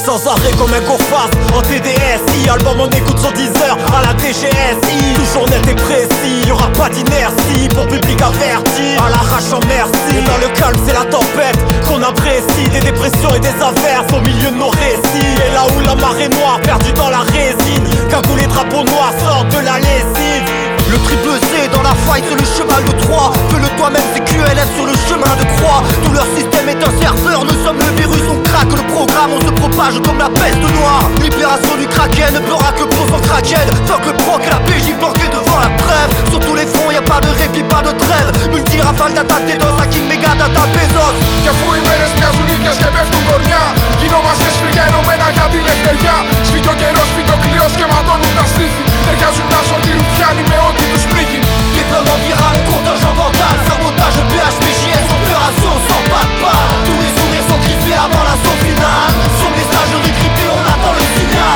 sans arrêt comme un go-fast en TDSI. Album en écoute sur 10 heures à la DGSI. Toujours net et précis, y'aura pas d'inertie pour public averti. À l'arrache en merci. Et dans le calme c'est la tempête qu'on apprécie. Des dépressions et des averses au milieu de nos récits. Et là où la marée noire perdue dans la résine, cagoule les drapeaux noirs sortent de la lessive. Le triple C dans la faille c'est le cheval de Troie. Fais-le toi-même c'est QLF sur le chemin de croix. Tout leur système est un serveur, nous sommes le virus, on craque le programme, on se propage comme la peste noire. Libération du kraken, pleura que pour son kraken. Fuck le proc, la PJ planquée devant la trêve. Sur tous les fronts y'a pas de répit, pas de trêve. Multi-rafale d'attaque des doses, hacking méga data Bezos. Κι αφού οι μέρες μοιάζουν ίδιες και πέφτουν κορμιά, γινόμαστε σφυριά ενωμένα για τη λευτεριά. Σφίγγει ο καιρός, φύγει ο κλειός και ματώνουν τα στήθη. Ταιριάζουν τα σωτήρου πιάνει με ό,τι τους πνίγει. Déploiement viral, contingent mental, sabotage, PHPJS, opération sans pas de pas. Tous les sourires sont griffés avant l'assaut final. Son message recrypté, on attend le signal.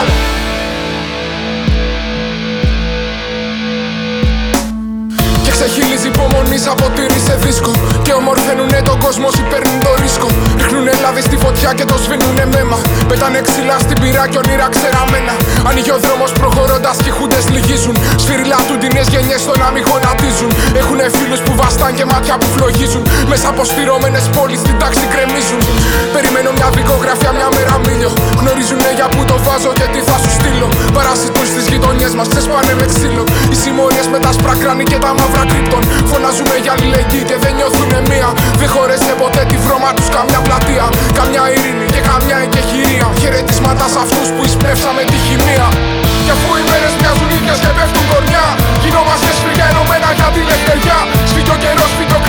Και ξεχύλιζει υπομονή σαν ποτήρι σε δίσκο. Και ομορφαίνουνε τον κόσμο όσοι παίρνουν το ρίσκο. Ρίχνουνε λάδι στη φωτιά και το σβήνουνε μαίμα. Πέτανε ξυλά στην πυρά και ονείρα ξεραμένα. Ανοίγει ο δρόμος προχωρώντας και οι χούντες λυγίζουν. Σφυριλατούν τις νέες γενιές στο να μην γονατίζουν. Έχουνε φίλους που βαστάν και μάτια που φλογίζουν. Μέσα από στηρώμενες πόλεις στην τάξη κρεμίζουν. Περιμένω μια δικογραφία, μια μέρα μίλιο. Γνωρίζουνε για που το βάζω και τι θα σου στείλω. Παρασιτούν στις γειτονιές μας, ξεσπάνε με ξύλο. Οι συμμορίες με τα σπρακράνη και τα μαύρα κρύπτων. Φωνάζουμε για αλληλεγγύη και δεν νιώθουνε μία. Δεν χωρέσε ποτέ τη βρώμα τους καμιά πλατεία. Καμιά ειρήνη και καμιά εκεχηρία. Χαιρετίσματα σε αυτούς που εισπνεύσαμε τη χημεία. Κι αφού οι μέρες μοιάζουν ίδιες και πέφτουν κορμιά, γινόμαστε σφυριά ενωμένα για τη λευτεριά. Σφίγγει ο καιρός, φύγει ο